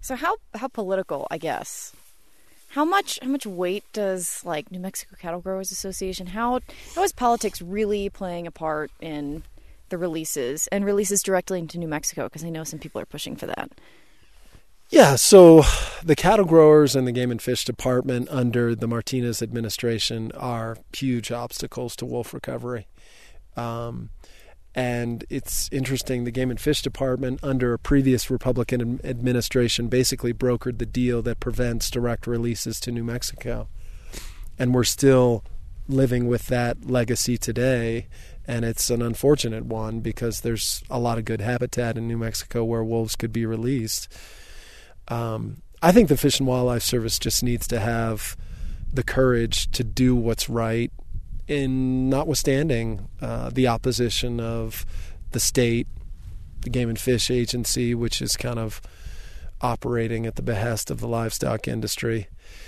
So how political, I guess? How much weight does like New Mexico Cattle Growers Association? How is politics really playing a part in the releases and releases directly into New Mexico? Because I know some people are pushing for that. Yeah, so the cattle growers and the Game and Fish Department under the Martinez administration are huge obstacles to wolf recovery. And it's interesting, the Game and Fish Department under a previous Republican administration basically brokered the deal that prevents direct releases to New Mexico. And we're still living with that legacy today, and it's an unfortunate one because there's a lot of good habitat in New Mexico where wolves could be released. I think the Fish and Wildlife Service just needs to have the courage to do what's right, in notwithstanding the opposition of the state, the Game and Fish Agency, which is kind of operating at the behest of the livestock industry.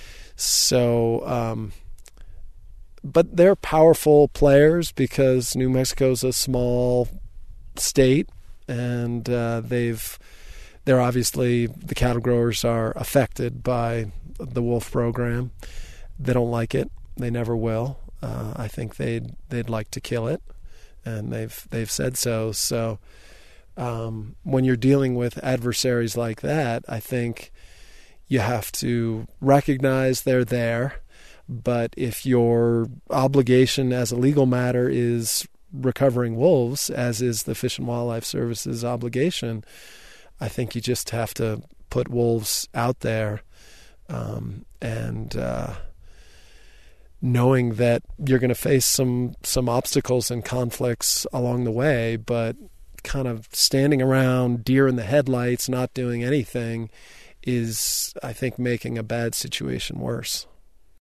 So, but they're powerful players because New Mexico's a small state, and they're obviously, the cattle growers are affected by the wolf program. They don't like it. They never will. I think they'd like to kill it, and they've said so. So when you're dealing with adversaries like that, I think you have to recognize they're there. But if your obligation as a legal matter is recovering wolves, as is the Fish and Wildlife Service's obligation, I think you just have to put wolves out there, and knowing that you're going to face some obstacles and conflicts along the way, but kind of standing around deer in the headlights, not doing anything, is, I think, making a bad situation worse.